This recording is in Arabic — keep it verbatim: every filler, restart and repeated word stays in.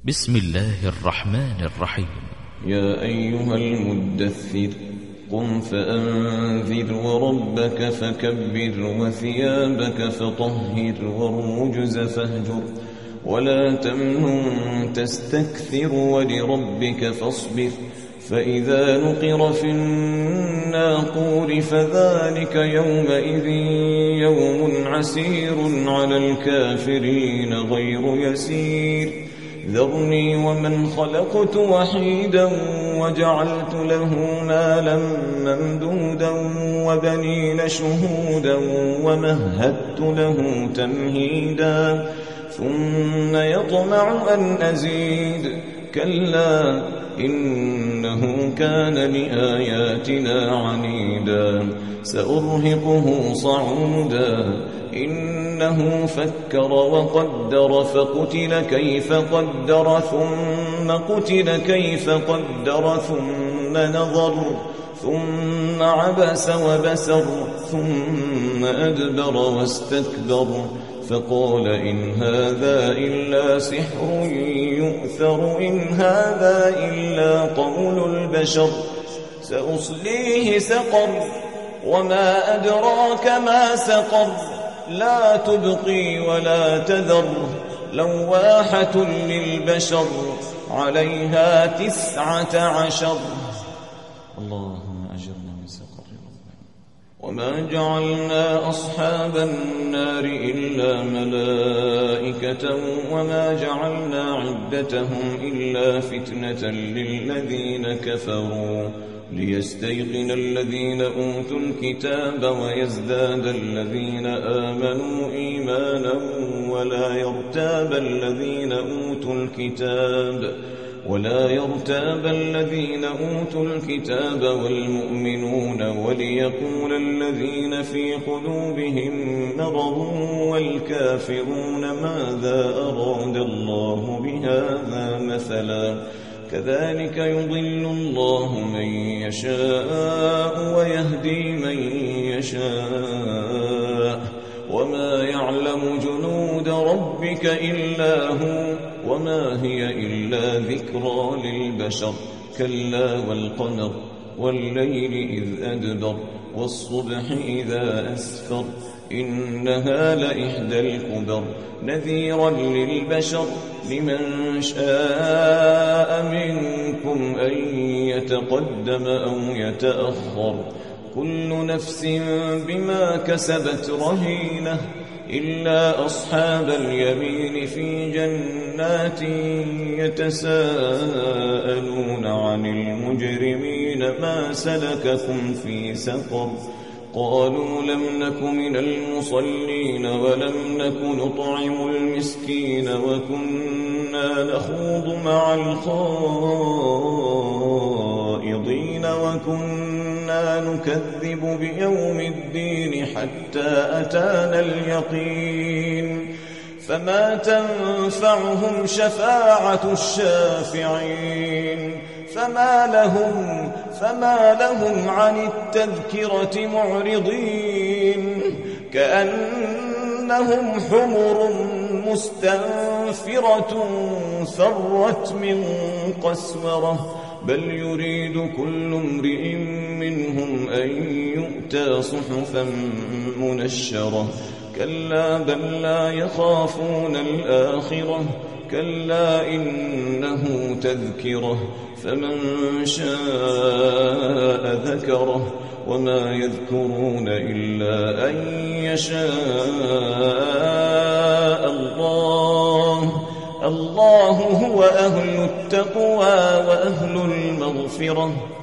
بسم الله الرحمن الرحيم. يا أيها المدثر قم فأنذر وربك فكبر وثيابك فطهر والرجز فاهجر ولا تمنن تستكثر ولربك فاصبر فإذا نقر في الناقور فذلك يومئذ يوم عسير على الكافرين غير يسير ذرني ومن خلقت وحيدا وجعلت له مالا ممدودا وبنين شهودا ومهدت له تمهيدا ثم يطمع أن أزيد كلا إنه كان لآياتنا عنيدا سأرهقه صعودا إنه فكر وقدر فقتل كيف قدر ثم قتل كيف قدر ثم نظر ثم عبس وبسر ثم أدبر واستكبر فقال إن هذا إلا سحر يؤثر إن هذا إلا قول البشر سأصليه سقر وما أدراك ما سقر لا تبقي ولا تذر لواحة للبشر عليها تسعة عشر. اللهم أجرنا من سقر ربنا. وما جعلنا أصحاب النار إلا ملائكة وما جعلنا عدتهم إلا فتنة للذين كفروا ليستيقن الذين أوتوا الكتاب ويزداد الذين آمنوا إيمانا ولا يرتاب الذين أوتوا الكتاب ولا يرتاب الذين أوتوا الكتاب والمؤمنون وليقول الذين في قلوبهم مرض والكافرون ماذا أراد الله بهذا مثلا كذلك يضل الله من يشاء ويهدي من يشاء وما يعلم جنود ربك إلا هو وما هي إلا ذكرى للبشر كلا والقمر والليل إذ أدبر والصبح إذا أسفر إنها لإحدى الكبر نذيرا للبشر لمن شاء منكم أن يتقدم أو يتأخر كل نفس بما كسبت رهينة إلا أصحاب اليمين في جنات يتساءلون عن المجرمين ما سلككم في سقر قالوا لم نك من المصلين ولم نك نطعم المسكين وكنا نخوض مع الخائضين وكنا نكذب بيوم الدين حتى أتانا اليقين فما تنفعهم شفاعة الشافعين فما لهم فما لهم عن التذكرة معرضين كأنهم حمر مستنفرة فرت من قسورة بل يريد كل امرئ منهم أن يؤتى صحفا منشرة كلا بل لا يخافون الآخرة كلا إنه تذكرة فمن شاء ذكره وما يذكرون إلا أن يشاء الله الله هو أهل التقوى وأهل المغفرة.